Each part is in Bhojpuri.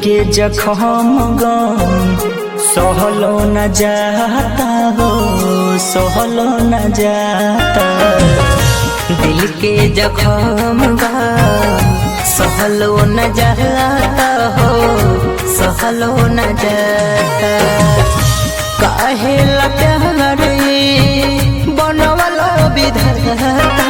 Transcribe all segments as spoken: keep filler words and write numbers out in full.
के जखम गम सहलो न जाता हो, सहलो न जाता। दिल के जखम गम सहलो न जाता हो, सहलो न जाता। काहे ला प्यार बनवला विधाता,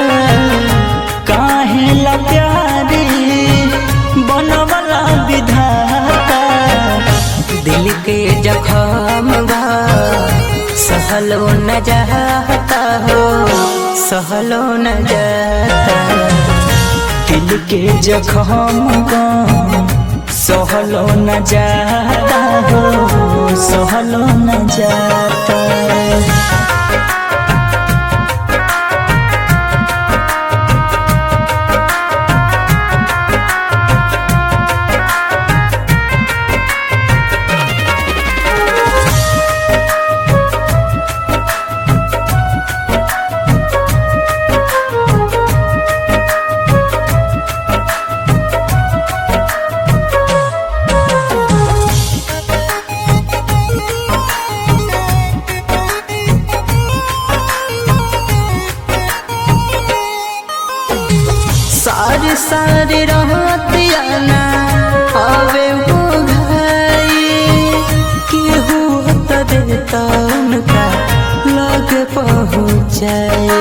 काहे ला प्यार बनवला विधाता। दिल के जखम सहलो न जाता हो, सहलो न जाता। दिल के जखम सहलो न जाता हो, सहलो न जाता। सारी सारी रहतिया ना आवे हो भाई, केहू तो देता उनका लग पहुँचाए।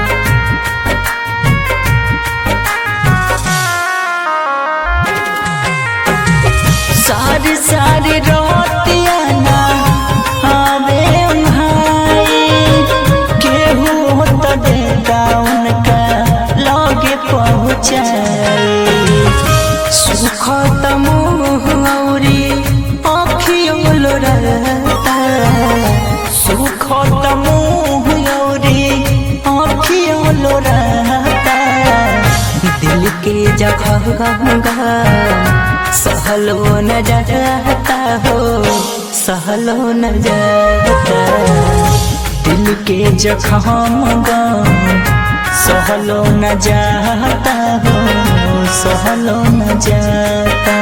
सारी सारी रहतिया ना आवे भाई, केहू तो देता उनका लगे पहुँचाए। सुख तमोह औरी आँखियों लोराता, सुख तमोह औरी आँखियों लोराता। दिल के जखम सहलो न जाता हो, सहलो न जाता। दिल के जखम सहलो न जाता हो, सहलो न जाता।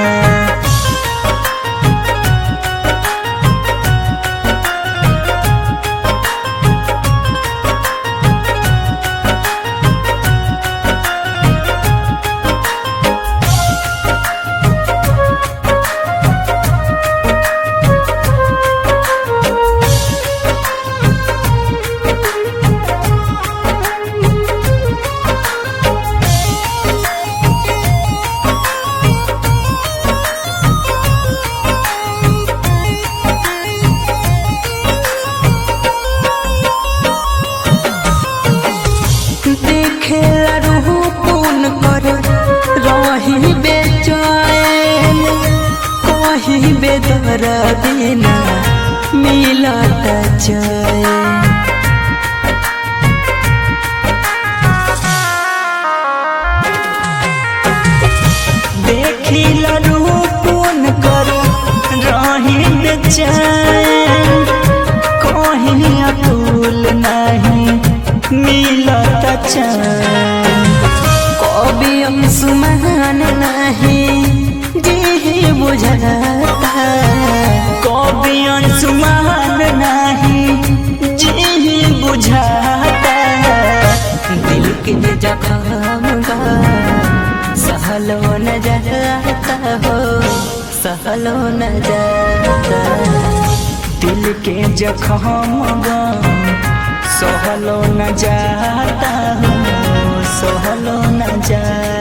देखेला रूपुन कर रही बेचैन, कहीं बेदरा बिना मिलत चैन। देखिला रूपुन कर रही बेचैन, कहीं अतुल नहीं मिलत चैन। कभी अंशुमान नहीं जी बुझाता, कभी अंशुमान नहीं जी बुझाता। दिल के जखम सहलो न जाता हो, सहलो न जाता। दिल के जखम सहलो न जाता हो, सहलो न जाता।